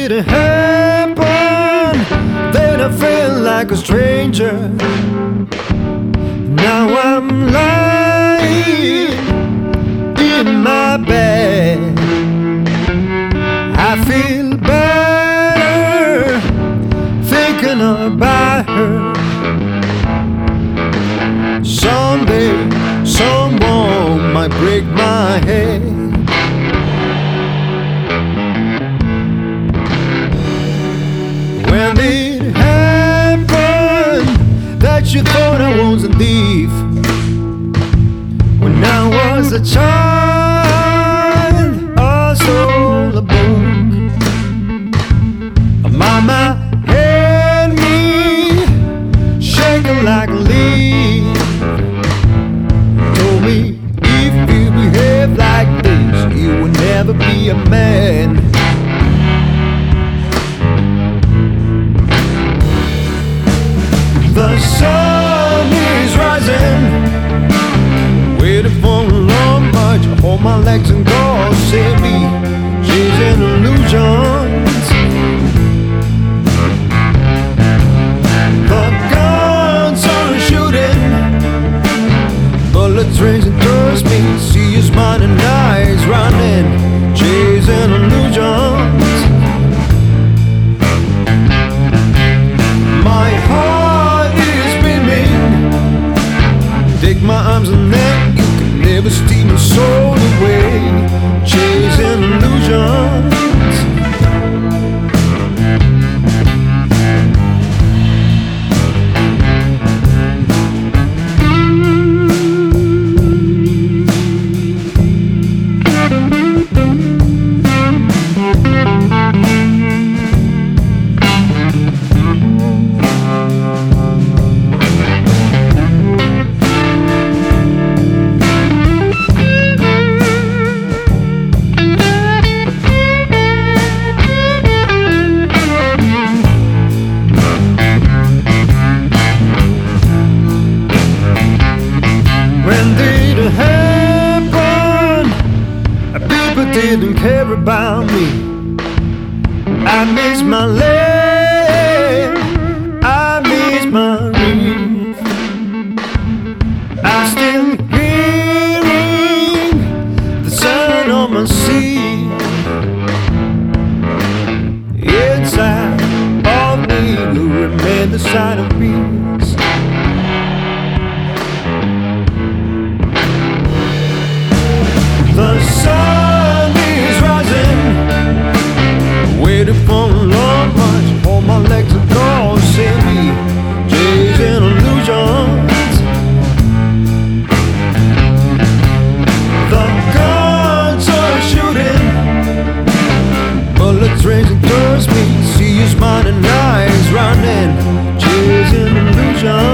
it happen, then I felt like a stranger. Now I'm lying in my bed. I feel better thinking about her. Someday someone might break my head. When it happened that you thought I was a thief, when I was a child I stole a book. Mama had me shaking like a leaf, told me if you behave like this you will never be a man. The sun is rising, waiting for a long march. I hold my legs and go, save me, chasing illusions. The guns are shooting, bullets racing towards me. See your smiling eyes running, chasing illusions. My heart is beating, take my arms and then you can never steal my soul away, chasing illusions. When did it happen? People didn't care about me. I miss my land, I miss my reef. I'm still hearing the sound of my sea. Inside of me will remain the sign of peace. The sun is rising, waiting for a long march. Hold my legs and go, save me, chasing illusions. The guns are shooting, bullets racing towards me. See your smiling eyes running, chasing illusions.